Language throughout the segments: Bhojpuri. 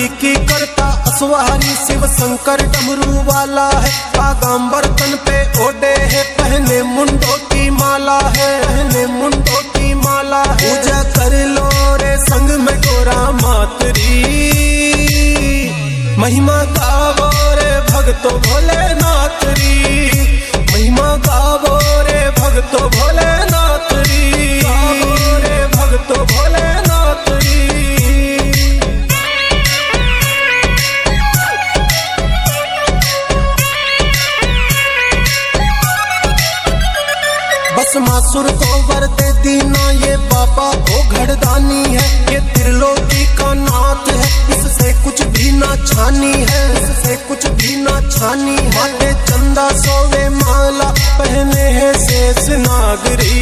की करता असवारी शिव शंकर डमरू वाला है। बागांबर तन पे ओढ़े है, पहने मुंडों की माला है, पहने मुंडों की माला है। पूजा कर लो रे संग में गोरा मातरी, महिमा गावो रे भगतो भोलेनाथ री, महिमा गावो रे भगतो भोलेनाथ री, गावो रे भगतो भोलेनाथ री। भस्मासुर को वर दे दीना, ये बाबा को घड़दानी है, ये त्रिलोकी का नाथ है, इससे कुछ भी ना छानी है, इससे कुछ भी ना छानी है। माथे चंदा सोवे माला, पहने है शेष नागरी,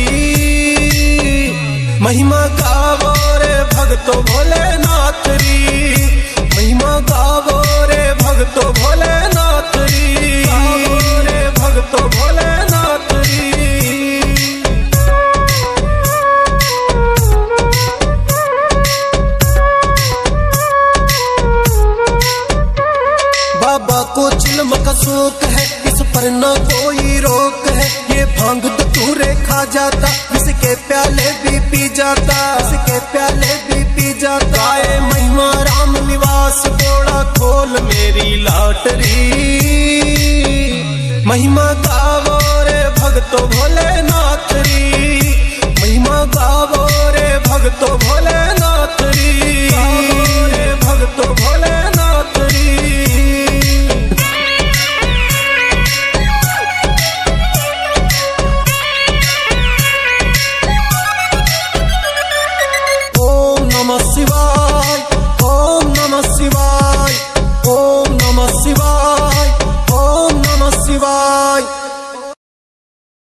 महिमा गावो रे भगतो भोलेनाथ री, महिमा गावो रे भगतो भोलेनाथ री, गावो रे भगतो भोलेनाथ री। बाबा को चिल्म का शौक है, इस पर न कोई रोक है, ये भांग धतूरे खा जाता, इसके प्याले भी पी जाता, इसके प्याले भी पी जाता। आए महिमा राम निवास, बोड़ा खोल मेरी लाटरी, महिमा गावो रे भगतो भोलेनाथ।